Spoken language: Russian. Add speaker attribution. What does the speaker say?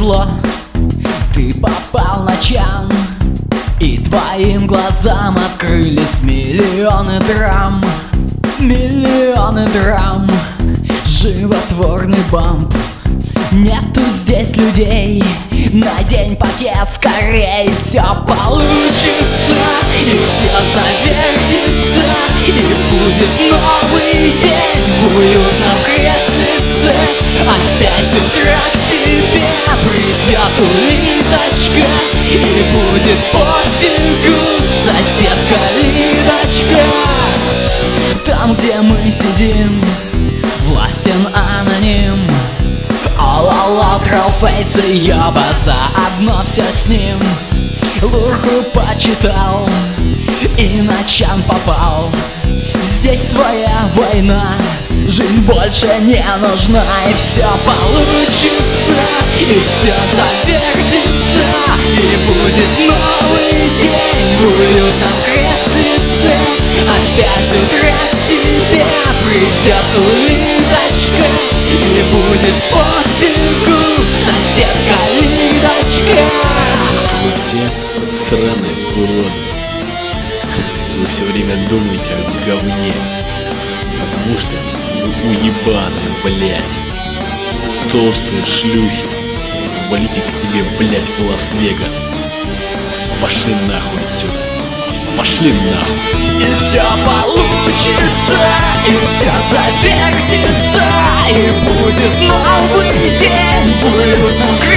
Speaker 1: повезло, ты попал на чан, и твоим глазам открылись миллионы драм. Миллионы драм, животворный бамп. Нету здесь людей, надень пакет скорей. Все получится, и все завертится, и будет новый день в уютном креслице. А в 5 утра к тебе придет улиточка, и будет пофигу, соседка Лидочка. Там, где мы сидим, властен аноним. О-ла-ла, троллфейс и ёба, заодно все с ним. Лурку почитал и на чан попал. Здесь своя война, жизнь больше не нужна. И все получится, и все завертится, и будет новый день в уютном креслице. А в 5 утра к тебе придет улиточка, и будет пофигу, соседка Лидочка.
Speaker 2: Вы все сраные уроды. Вы все время думаете о говне, потому что вы уебаны, блять. Толстые шлюхи. Валите к себе, блять, в Лас-Вегас. Пошли нахуй отсюда. Пошли нахуй.
Speaker 1: И все получится, и все завертится, и будет новый день в уютном